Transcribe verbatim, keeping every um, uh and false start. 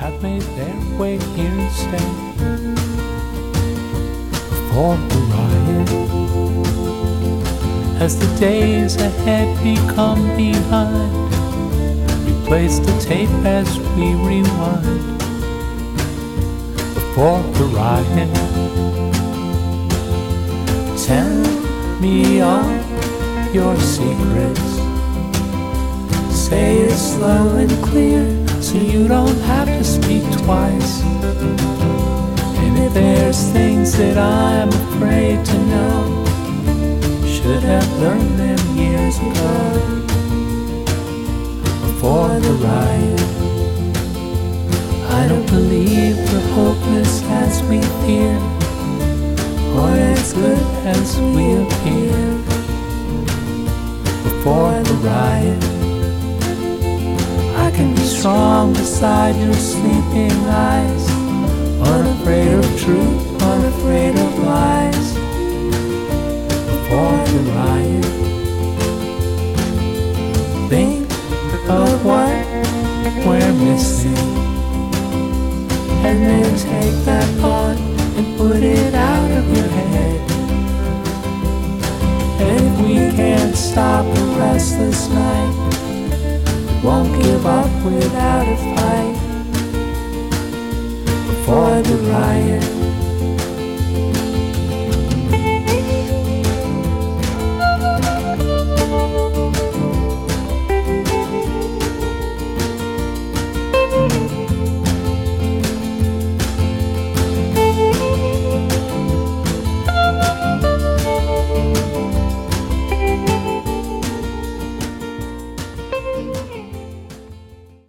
have made their way here instead. Before the riot, as the days ahead become behind, replace the tape as we rewind. Before the riot, tell me all your secrets. Say it slow and clear, so you don't have to speak twice. And if there's things that I'm afraid to know, should have learned them years ago. Before the riot, I don't believe we're hopeless as we fear, or as good as we appear. Before the riot, I can be strong beside your sleeping eyes, unafraid of truth, unafraid of lies. Before the riot, think of what we're missing, and then take that thought and put it out of your head. And if we can't stop a restless night, won't give up without a fight. Before the riot,